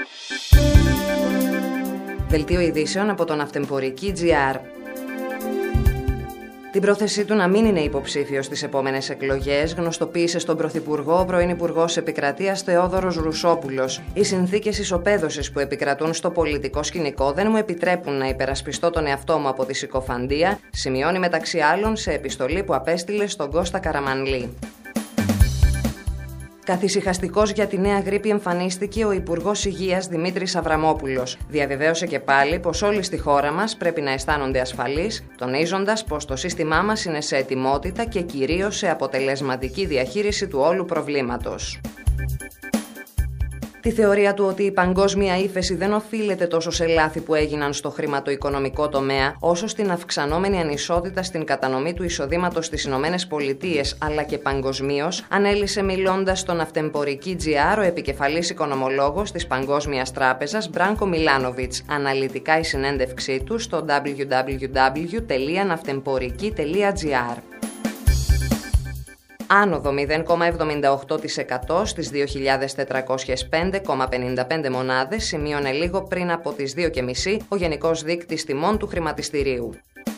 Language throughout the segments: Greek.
Δελτίο ειδήσεων από το Ναυτεμπορική.gr. Την πρόθεσή του να μην είναι υποψήφιος στις επόμενες εκλογές γνωστοποίησε στον Πρωθυπουργό ο πρώην Υπουργός Επικρατείας Θεόδωρος Ρουσόπουλος. Οι συνθήκες ισοπαίδωσης που επικρατούν στο πολιτικό σκηνικό δεν μου επιτρέπουν να υπερασπιστώ τον εαυτό μου από τη συκοφαντία, σημειώνει μεταξύ άλλων σε επιστολή που απέστειλε στον Κώστα Καραμανλή. Καθησυχαστικός για τη νέα γρίπη εμφανίστηκε ο Υπουργός Υγείας Δημήτρης Αβραμόπουλος. Διαβεβαίωσε και πάλι πως όλοι στη χώρα μας πρέπει να αισθάνονται ασφαλείς, τονίζοντας πως το σύστημά μας είναι σε ετοιμότητα και κυρίως σε αποτελεσματική διαχείριση του όλου προβλήματος. Τη θεωρία του ότι η παγκόσμια ύφεση δεν οφείλεται τόσο σε λάθη που έγιναν στο χρηματοοικονομικό τομέα, όσο στην αυξανόμενη ανισότητα στην κατανομή του εισοδήματος στις ΗΠΑ αλλά και παγκοσμίως, ανέλησε μιλώντας στον Ναυτεμπορική.gr ο επικεφαλής οικονομολόγος της Παγκόσμιας Τράπεζας Μπράνκο Μιλάνοβιτς. Αναλυτικά η συνέντευξή του στο www.navtemporiki.gr. Άνοδο 0,78% στις 2.405,55 μονάδες σημείωνε λίγο πριν από τις 2.30 ο Γενικός Δείκτης Τιμών του Χρηματιστηρίου.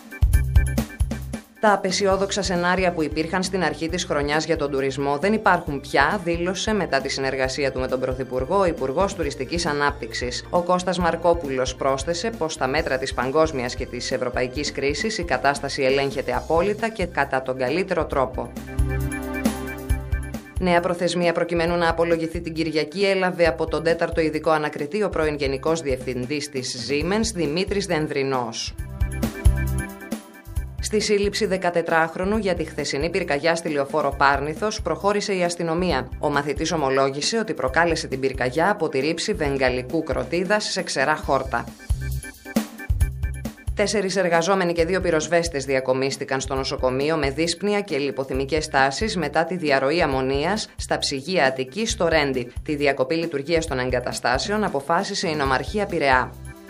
Τα απεσιόδοξα σενάρια που υπήρχαν στην αρχή της χρονιάς για τον τουρισμό δεν υπάρχουν πια, δήλωσε μετά τη συνεργασία του με τον Πρωθυπουργό ο Υπουργός Τουριστικής Ανάπτυξης. Ο Κώστας Μαρκόπουλος πρόσθεσε πως στα μέτρα της παγκόσμιας και της ευρωπαϊκής κρίσης η κατάσταση ελέγχεται απόλυτα και κατά τον καλύτερο τρόπο. Νέα προθεσμία προκειμένου να απολογηθεί την Κυριακή έλαβε από τον 4ο ειδικό ανακριτή ο πρώην Γενικός Διευθυντής της Siemens Δημήτρης Δενδρινός. Στη σύλληψη 14χρονου για τη χθεσινή πυρκαγιά στη λεωφόρο Πάρνηθος προχώρησε η αστυνομία. Ο μαθητής ομολόγησε ότι προκάλεσε την πυρκαγιά από τη ρήψη βενγαλικού κροτίδας σε ξερά χόρτα. 4 εργαζόμενοι και 2 πυροσβέστες διακομίστηκαν στο νοσοκομείο με δύσπνοια και λιποθυμικές τάσεις μετά τη διαρροή αμμονίας στα ψυγεία Αττικής στο Ρέντι. Τη διακοπή λειτουργίας των εγκαταστάσεων αποφάσισε η Νομαρχία Πειραιά.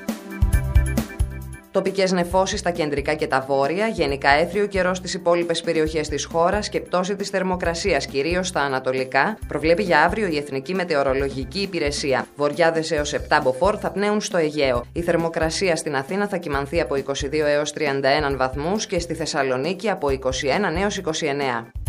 Τοπικές νεφώσεις στα κεντρικά και τα βόρεια, γενικά έθριο καιρό στις υπόλοιπες περιοχές της χώρας και πτώση της θερμοκρασίας, κυρίως στα ανατολικά, προβλέπει για αύριο η Εθνική Μετεωρολογική Υπηρεσία. Βορειάδες έως 7 μποφόρ θα πνέουν στο Αιγαίο. Η θερμοκρασία στην Αθήνα θα κυμανθεί από 22 έως 31 βαθμούς και στη Θεσσαλονίκη από 21 έως 29.